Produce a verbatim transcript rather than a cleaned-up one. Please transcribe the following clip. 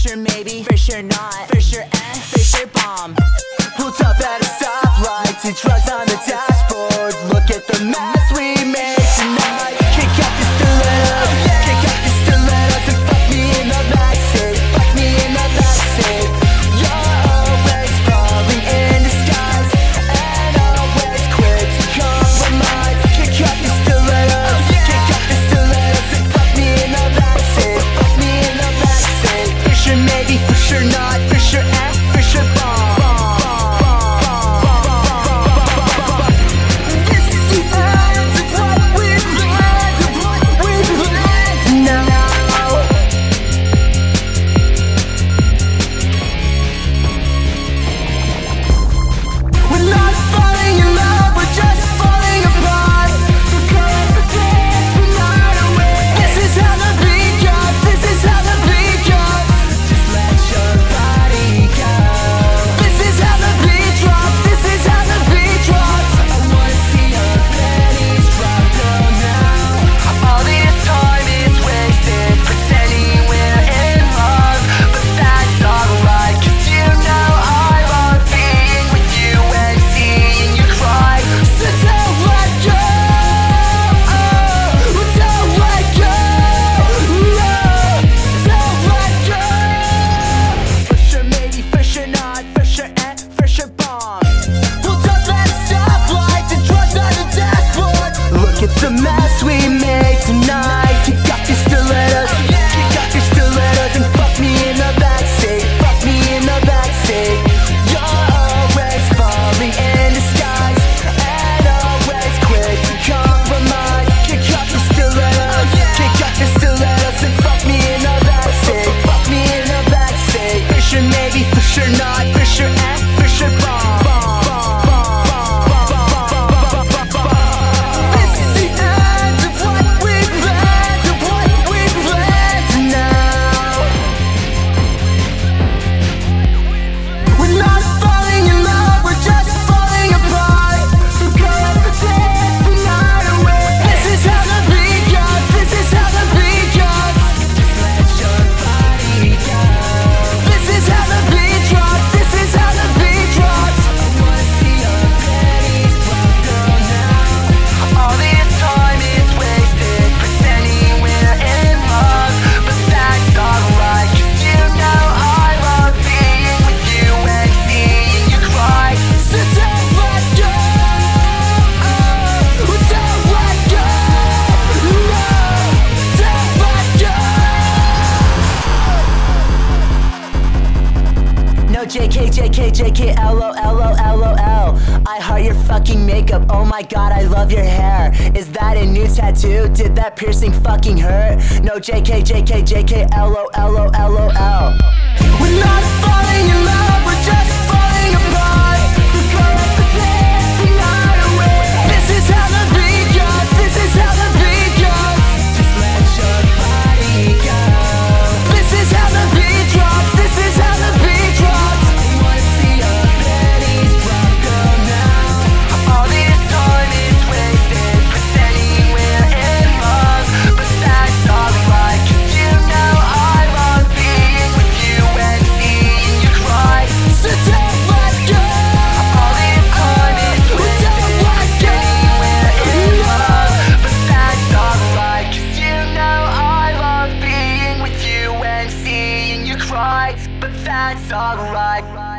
sure maybe, for sure not, for sure eh, for sure bomb. Pulled up at a stoplight, two drugs on the dashboard. Look at the mess we made tonight. Kick out the stilettos, kick out the stilettos, and fuck me in the backseat, fuck me in the backseat. You're always falling in disguise, and always quick to compromise. Kick out the stilettos, kick out the stilettos, and fuck me in the backseat, fuck me in the backseat. For sure maybe, for sure not, for sure eh, for sure bomb. The mess we made tonight. Kick out your stilettos, kick out your stilettos, and fuck me in the backseat, fuck me in the backseat. You're always falling in disguise, and always quick to compromise. Kick out your stilettos, kick out your stilettos, and fuck me in the backseat, fuck me in the backseat. For sure maybe, for sure not, for sure eh, for sure bomb. J K, J K, J K, L O, L O, L O, L. I heart your fucking makeup, oh my god, I love your hair. Is that a new tattoo? Did that piercing fucking hurt? No, J K, J K, J K, L O, L O, L O, L. We're not falling in love, we're just falling apart. We're gonna forget the night away. This is how the beat goes, this is how the beat goes. Just let your body go. This is how the beat drops, this is how the beat drops. But that's alright.